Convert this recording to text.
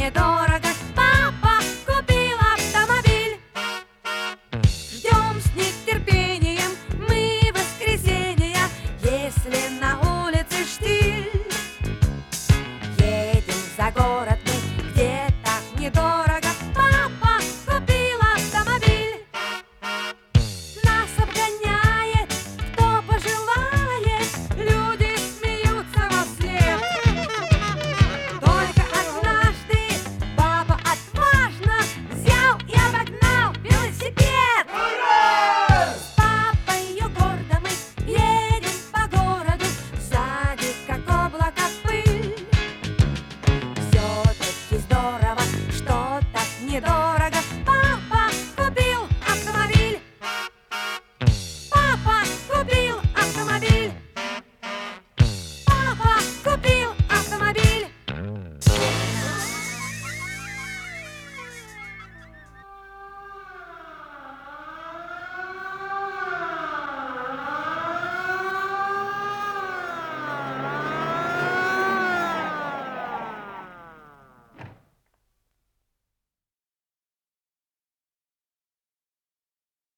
недорого. Папа купил автомобиль. Ждем с нетерпением мы воскресенья, если на улице штиль. Едем за город мы, где так недорого. Папа купил автомобиль. Нас обгоняет, кто пожелает, люди смеются во след. Только однажды папа отважно взял и обогнал велосипед. С папой гордо мы едем по городу, сзади как облако пыль. Все-таки здорово, что так недорого.